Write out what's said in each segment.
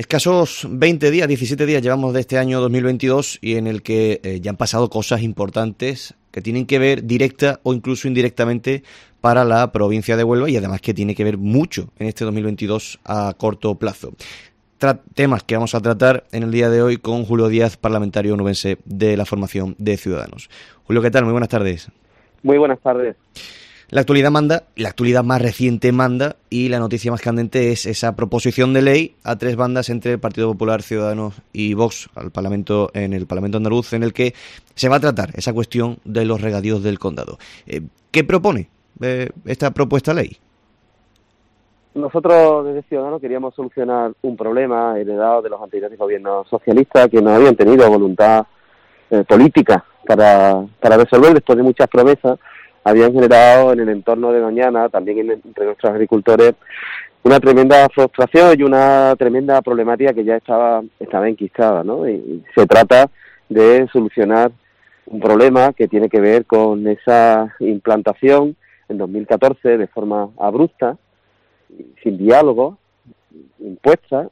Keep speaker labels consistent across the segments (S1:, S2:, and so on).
S1: Escasos 20 días, 17 días llevamos de este año 2022 y en el que ya han pasado cosas importantes que tienen que ver directa o incluso indirectamente para la provincia de Huelva y además que tiene que ver mucho en este 2022 a corto plazo. Temas que vamos a tratar en el día de hoy con Julio Díaz, parlamentario onubense de la formación de Ciudadanos. Julio, ¿qué tal? Muy buenas tardes.
S2: Muy buenas tardes.
S1: La actualidad manda, la actualidad más reciente manda y la noticia más candente es esa proposición de ley a tres bandas entre el Partido Popular, Ciudadanos y Vox en el Parlamento andaluz, en el que se va a tratar esa cuestión de los regadíos del condado. ¿Qué propone esta propuesta de ley?
S2: Nosotros desde Ciudadanos queríamos solucionar un problema heredado de los anteriores gobiernos socialistas que no habían tenido voluntad política para resolver después de muchas promesas. Habían generado en el entorno de Doñana, también entre nuestros agricultores, una tremenda frustración y una tremenda problemática que ya estaba enquistada, ¿no? Y se trata de solucionar un problema que tiene que ver con esa implantación en 2014 de forma abrupta, sin diálogo, impuesta,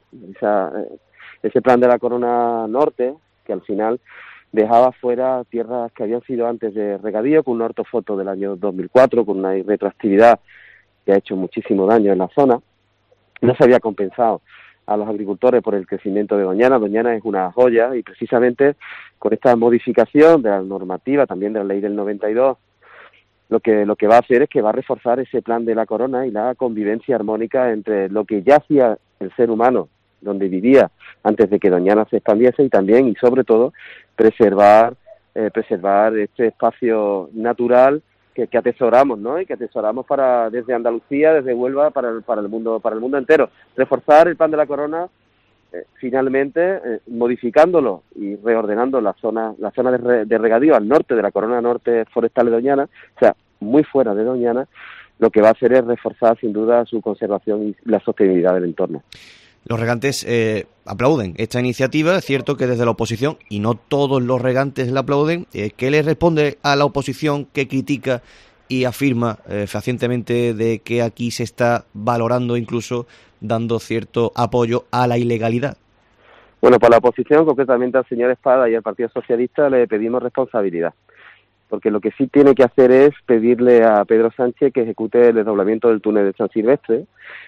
S2: ese plan de la Corona Norte, que al final dejaba fuera tierras que habían sido antes de regadío, con una ortofoto del año 2004, con una retroactividad que ha hecho muchísimo daño en la zona. No se había compensado a los agricultores por el crecimiento de Doñana. Doñana es una joya y precisamente con esta modificación de la normativa, también de la ley del 92, lo que va a hacer es que va a reforzar ese plan de la Corona y la convivencia armónica entre lo que ya hacía el ser humano donde vivía antes de que Doñana se expandiese y también y sobre todo preservar este espacio natural que atesoramos, ¿no? Y que atesoramos desde Andalucía, desde Huelva para el mundo entero. Reforzar el plan de la Corona, finalmente modificándolo y reordenando la zona de regadío al norte de la Corona Norte Forestal de Doñana, o sea, muy fuera de Doñana, lo que va a hacer es reforzar sin duda su conservación y la sostenibilidad del entorno.
S1: Los regantes aplauden esta iniciativa. Es cierto que desde la oposición, y no todos los regantes la aplauden, ¿qué le responde a la oposición que critica y afirma fehacientemente de que aquí se está valorando, incluso dando cierto apoyo a la ilegalidad?
S2: Bueno, para la oposición, concretamente al señor Espada y al Partido Socialista, le pedimos responsabilidad, porque lo que sí tiene que hacer es pedirle a Pedro Sánchez que ejecute el desdoblamiento del túnel de San Silvestre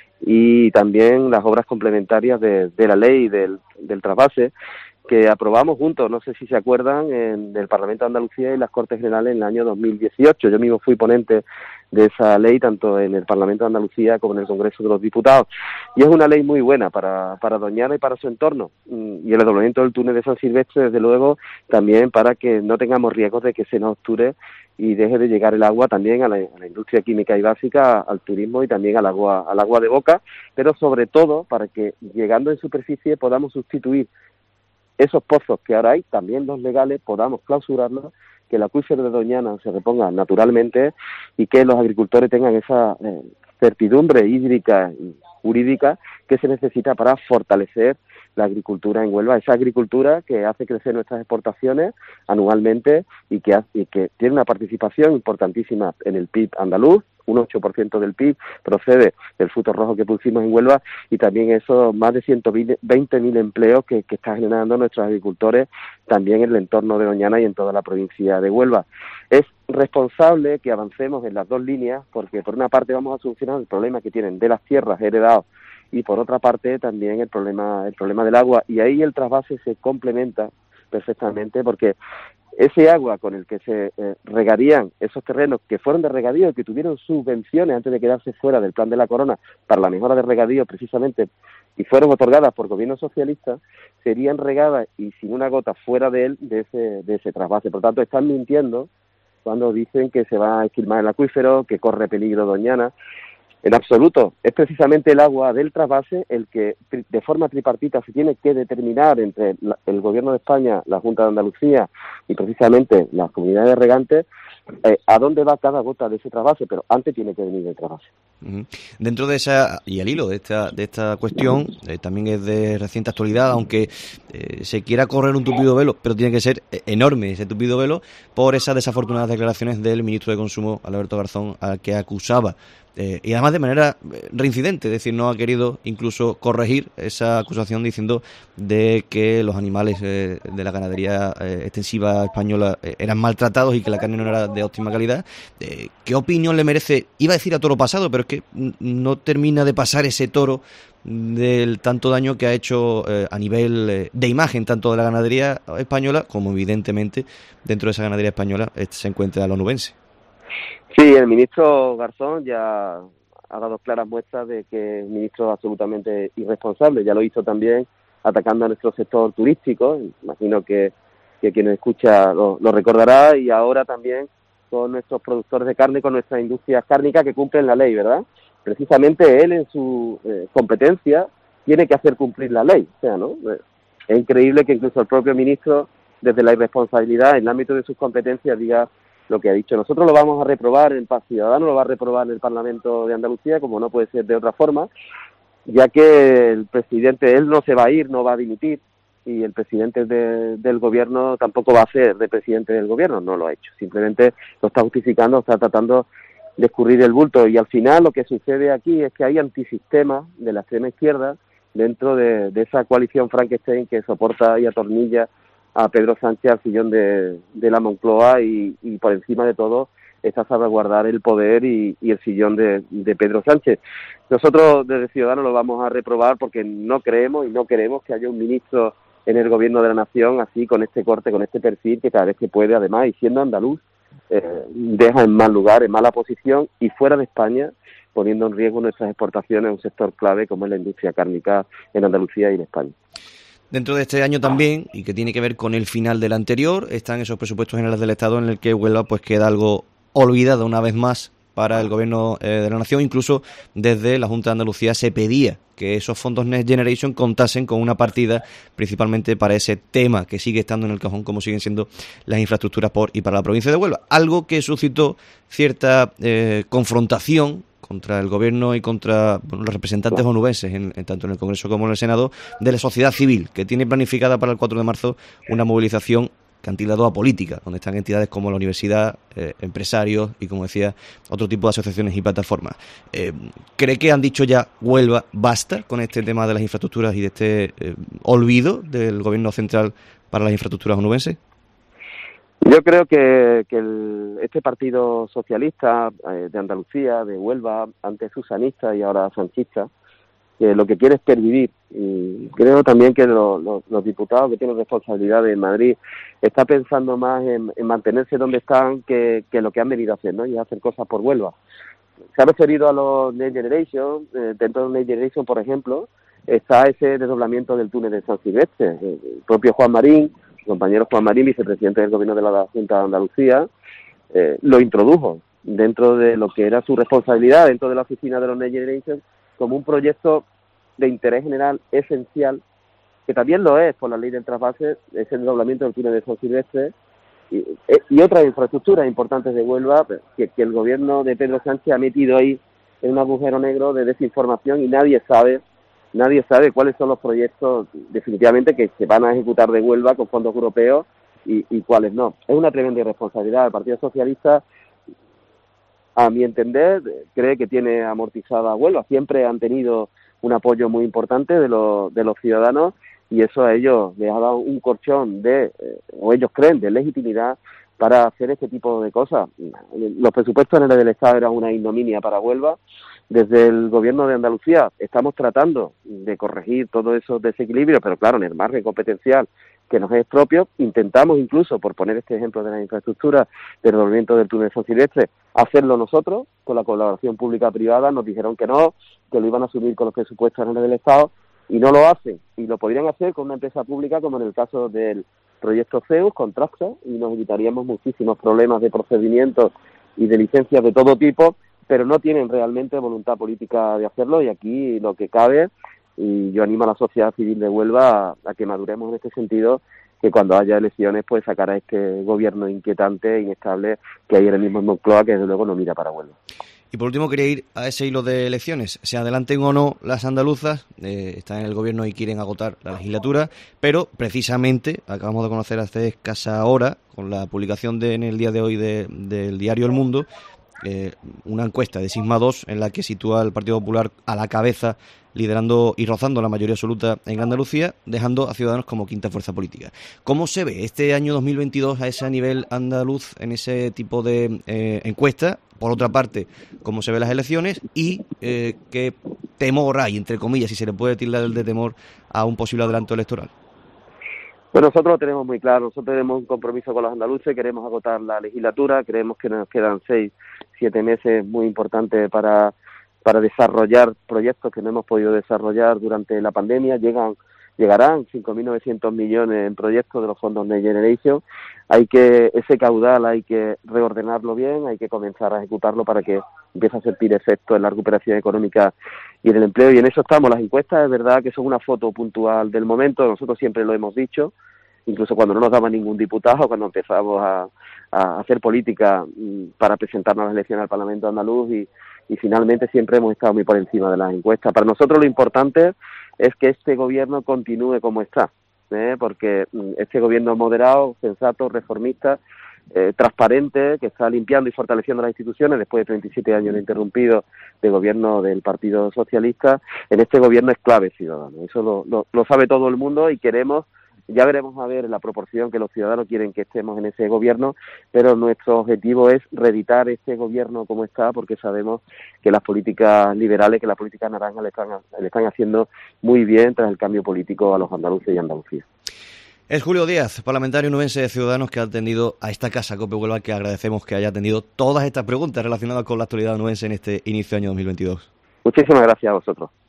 S2: y también las obras complementarias de la ley del trasvase que aprobamos juntos, no sé si se acuerdan, del Parlamento de Andalucía y las Cortes Generales en el año 2018. Yo mismo fui ponente de esa ley, tanto en el Parlamento de Andalucía como en el Congreso de los Diputados. Y es una ley muy buena para Doñana y para su entorno. Y el desdoblamiento del túnel de San Silvestre, desde luego, también para que no tengamos riesgos de que se nos obture y deje de llegar el agua también a la industria química y básica, al turismo y también al agua de boca, pero sobre todo para que, llegando en superficie, podamos sustituir esos pozos que ahora hay, también los legales, podamos clausurarlos, que el acuífero de Doñana se reponga naturalmente y que los agricultores tengan esa certidumbre hídrica y jurídica que se necesita para fortalecer la agricultura en Huelva, esa agricultura que hace crecer nuestras exportaciones anualmente y que tiene una participación importantísima en el PIB andaluz. Un 8% del PIB procede del fruto rojo que pusimos en Huelva y también esos más de 120.000 empleos que está generando nuestros agricultores también en el entorno de Doñana y en toda la provincia de Huelva. Es responsable que avancemos en las dos líneas porque por una parte vamos a solucionar el problema que tienen de las tierras heredadas y por otra parte también el problema del agua, y ahí el trasvase se complementa perfectamente porque ese agua con el que se regarían esos terrenos que fueron de regadío y que tuvieron subvenciones antes de quedarse fuera del plan de la Corona para la mejora de regadío precisamente y fueron otorgadas por gobiernos socialistas, serían regadas y sin una gota fuera de ese trasvase. Por tanto, están mintiendo cuando dicen que se va a esquilmar el acuífero, que corre peligro Doñana. En absoluto, es precisamente el agua del trasvase el que de forma tripartita se tiene que determinar entre el Gobierno de España, la Junta de Andalucía y precisamente las comunidades regantes a dónde va cada gota de ese trasvase, pero antes tiene que venir el trasvase.
S1: Dentro de esa, y al hilo de esta cuestión, también es de reciente actualidad, aunque se quiera correr un tupido velo, pero tiene que ser enorme ese tupido velo, por esas desafortunadas declaraciones del ministro de Consumo, Alberto Garzón, al que acusaba, y además de manera reincidente, es decir, no ha querido incluso corregir esa acusación diciendo de que los animales de la ganadería extensiva española eran maltratados y que la carne no era de óptima calidad. ¿Qué opinión le merece? Iba a decir a toro pasado, pero es que no termina de pasar ese toro del tanto daño que ha hecho a nivel de imagen tanto de la ganadería española como evidentemente dentro de esa ganadería española se encuentra la onubense.
S2: Sí, el ministro Garzón ya ha dado claras muestras de que es un ministro absolutamente irresponsable. Ya lo hizo también atacando a nuestro sector turístico. Imagino que quien escucha lo recordará, y ahora también con nuestros productores de carne, con nuestras industrias cárnicas que cumplen la ley, ¿verdad? Precisamente él en su competencia tiene que hacer cumplir la ley. O sea, ¿no? Es increíble que incluso el propio ministro, desde la irresponsabilidad en el ámbito de sus competencias, diga lo que ha dicho. Nosotros lo vamos a reprobar, el Ciudadanos lo va a reprobar en el Parlamento de Andalucía, como no puede ser de otra forma, ya que el presidente, él no se va a ir, no va a dimitir, y el presidente del gobierno tampoco va a ser de presidente del gobierno, no lo ha hecho. Simplemente lo está justificando, está tratando de escurrir el bulto, y al final lo que sucede aquí es que hay antisistemas de la extrema izquierda dentro de esa coalición Frankenstein que soporta y atornilla a Pedro Sánchez al sillón de la Moncloa, y por encima de todo está salvaguardar el poder y el sillón de Pedro Sánchez. Nosotros desde Ciudadanos lo vamos a reprobar porque no creemos y no queremos que haya un ministro en el gobierno de la nación así, con este corte, con este perfil, que cada vez que puede, además, y siendo andaluz, deja en mal lugar, en mala posición y fuera de España, poniendo en riesgo nuestras exportaciones a un sector clave como es la industria cárnica en Andalucía y en España.
S1: Dentro de este año también, y que tiene que ver con el final del anterior, están esos presupuestos generales del Estado en el que Huelva pues queda algo olvidado una vez más para el Gobierno de la Nación. Incluso desde la Junta de Andalucía se pedía que esos fondos Next Generation contasen con una partida principalmente para ese tema que sigue estando en el cajón, como siguen siendo las infraestructuras por y para la provincia de Huelva. Algo que suscitó cierta confrontación contra el gobierno y contra los representantes onubenses, tanto en el Congreso como en el Senado, de la sociedad civil, que tiene planificada para el 4 de marzo una movilización que han tildado a política, donde están entidades como la universidad, empresarios y, como decía, otro tipo de asociaciones y plataformas. ¿Cree que han dicho ya Huelva basta con este tema de las infraestructuras y de este olvido del gobierno central para las infraestructuras onubenses?
S2: Yo creo que este partido socialista de Andalucía, de Huelva, antes susanista y ahora sanchista, que lo que quiere es pervivir, y creo también que los diputados que tienen responsabilidades en Madrid están pensando más en mantenerse donde están que lo que han venido a hacer, ¿no? Y hacer cosas por Huelva. Se ha referido a los Next Generation. Dentro de Next Generation, por ejemplo, está ese desdoblamiento del túnel de San Silvestre. El propio Juan Marín, su compañero Juan Marín, vicepresidente del gobierno de la Junta de Andalucía, lo introdujo dentro de lo que era su responsabilidad dentro de la oficina de los Next Generation como un proyecto de interés general esencial, que también lo es por la ley del trasvase, es el desdoblamiento del túnel de San Silvestre y otras infraestructuras importantes de Huelva que el gobierno de Pedro Sánchez ha metido ahí en un agujero negro de desinformación, y nadie sabe cuáles son los proyectos definitivamente que se van a ejecutar de Huelva con fondos europeos y cuáles no. Es una tremenda irresponsabilidad. El Partido Socialista, a mi entender, cree que tiene amortizada Huelva. Siempre han tenido un apoyo muy importante de los ciudadanos, y eso a ellos les ha dado un colchón o ellos creen, de legitimidad para hacer este tipo de cosas. Los presupuestos generales del Estado eran una ignominia para Huelva. Desde el gobierno de Andalucía estamos tratando de corregir todos esos desequilibrios, pero claro, en el margen competencial que nos es propio, intentamos incluso, por poner este ejemplo de las infraestructuras del desdoblamiento del túnel San Silvestre, hacerlo nosotros, con la colaboración pública-privada. Nos dijeron que no, que lo iban a asumir con los presupuestos generales del Estado, y no lo hacen, y lo podrían hacer con una empresa pública, como en el caso del proyecto Zeus, con Traxa, y nos evitaríamos muchísimos problemas de procedimientos y de licencias de todo tipo, pero no tienen realmente voluntad política de hacerlo, y aquí lo que cabe, y yo animo a la sociedad civil de Huelva a que maduremos en este sentido, que cuando haya elecciones pues sacar a este gobierno inquietante e inestable que hay ahora mismo en Moncloa, que desde luego no mira para Huelva.
S1: Y por último quería ir a ese hilo de elecciones. Se adelanten o no las andaluzas, están en el gobierno y quieren agotar la legislatura, pero precisamente acabamos de conocer hace escasa hora, con la publicación en el día de hoy del diario El Mundo, una encuesta de Sigma 2 en la que sitúa al Partido Popular a la cabeza, liderando y rozando la mayoría absoluta en Andalucía, dejando a Ciudadanos como quinta fuerza política. ¿Cómo se ve este año 2022 a ese nivel andaluz en ese tipo de encuesta? Por otra parte, ¿cómo se ven las elecciones? Y qué temor hay, entre comillas, si se le puede tildar el de temor a un posible adelanto electoral.
S2: Pues nosotros lo tenemos muy claro, nosotros tenemos un compromiso con los andaluces, queremos agotar la legislatura, creemos que nos quedan 6-7 meses muy importantes para desarrollar proyectos que no hemos podido desarrollar durante la pandemia. Llegarán 5.900 millones en proyectos de los fondos Next Generation. Ese caudal hay que reordenarlo bien, hay que comenzar a ejecutarlo para que empiece a sentir efecto en la recuperación económica y en el empleo, y en eso estamos. Las encuestas es verdad que son una foto puntual del momento, nosotros siempre lo hemos dicho, incluso cuando no nos daba ningún diputado, cuando empezamos a hacer política para presentarnos a las elecciones al Parlamento andaluz, y finalmente siempre hemos estado muy por encima de las encuestas. Para nosotros lo importante es que este gobierno continúe como está, porque este gobierno moderado, sensato, reformista, transparente, que está limpiando y fortaleciendo las instituciones después de 37 años ininterrumpidos de gobierno del Partido Socialista, en este gobierno es clave Ciudadanos. Eso lo sabe todo el mundo, y ya veremos a ver la proporción que los ciudadanos quieren que estemos en ese gobierno, pero nuestro objetivo es reeditar este gobierno como está, porque sabemos que las políticas liberales, que las políticas naranjas le están haciendo muy bien tras el cambio político a los andaluces y Andalucía.
S1: Es Julio Díaz, parlamentario nubense de Ciudadanos, que ha atendido a esta casa COPE Huelva, que agradecemos que haya atendido todas estas preguntas relacionadas con la actualidad nubense en este inicio de año 2022.
S2: Muchísimas gracias a vosotros.